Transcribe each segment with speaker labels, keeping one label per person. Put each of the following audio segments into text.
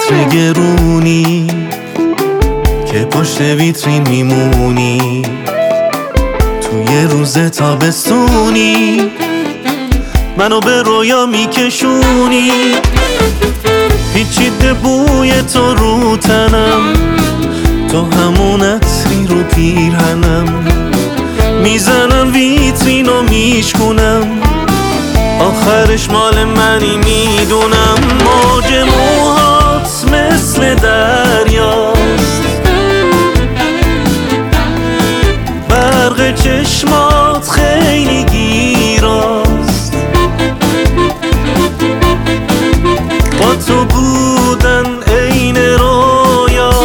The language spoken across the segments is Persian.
Speaker 1: عطر گرونی که پشت ویترین میمونی، توی روز تابستونی منو به رویا میکشونی. پیچیده بوی تو رو تنم، تو همون عطری رو پیرهنم، میزنم ویترین و میشکونم، آخرش مال منی میدونم. موج موهات مثل دریاست، برق چشمات خیلی گیراست، با تو بودن عین رویاست.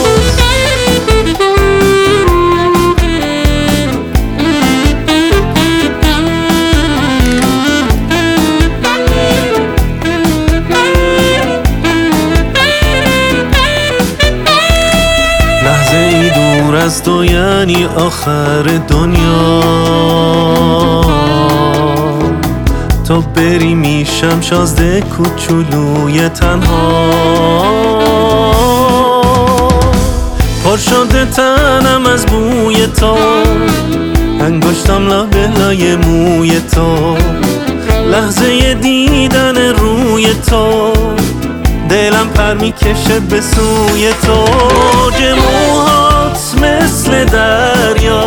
Speaker 1: لحظه ای دور از تو یعنی آخر دنیا، تو بری میشم شازده کوچولوی تنها. پر شده تنم از بوی تو، انگشتم لابلای موی تو، لحظه دیدن روی تو دلم پر میکشه به سوی تو. موج موهات مثل دریا،